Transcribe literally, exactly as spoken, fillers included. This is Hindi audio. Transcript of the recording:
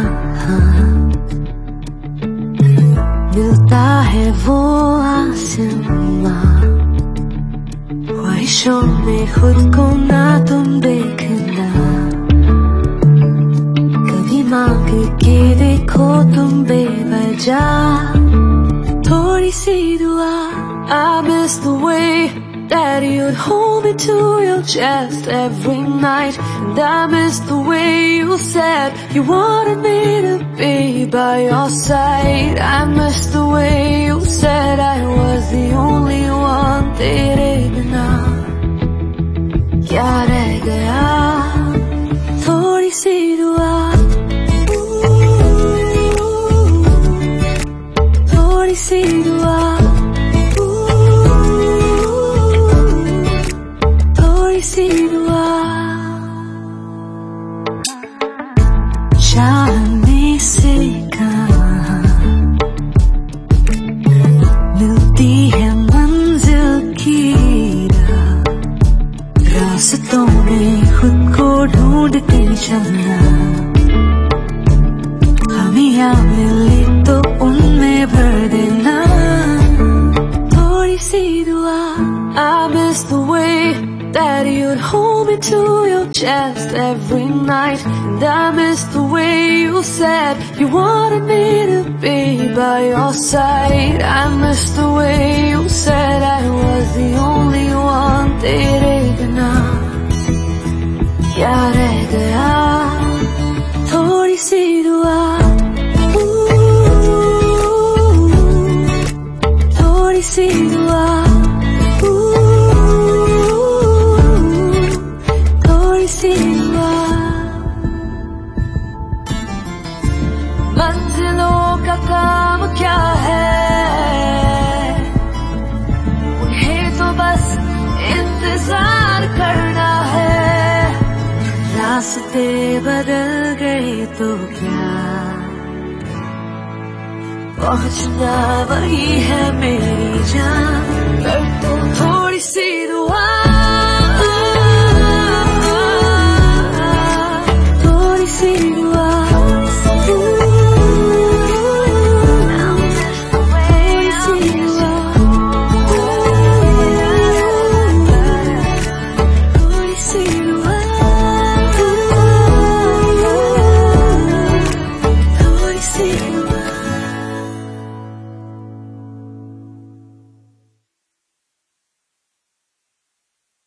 मिलता है वो आसमां, ख्वाहिशों में खुद को ना तुम देखना, कभी मांग के देखो तुम बेवजह थोड़ी सी दुआ। I miss the way that you'd hold me to your chest every night, and I miss the way you said you wanted me to be by your side. I miss the way you said I was the only one. तेरे बिना क्या रह गया, थोड़ी सी दुआ, थोड़ी सी दुआ, थोड़ी सी दुआ। चाहने से कहाँ मिलती है मंजिल की राह, रास्तों में खुद को ढूंढते चलना, खामियां मिले तो उनमें भर देना थोड़ी सी दुआ। I miss the way that you'd hold me to your chest every night, and I miss the way you said you wanted me to be by your side. I miss the way you said I was the only one. तेरे बिना क्या रह गया, थोड़ी सी दुआ, थोड़ी सी दुआ, थोड़ी सी दुआ। मंजिलों का काम क्या है, उन्हें तो बस इंतजार करना है, रास्ते बदल गए तो क्या, पहुंचना वही है मेरी जान। कर तो थोड़ी सी दुआ,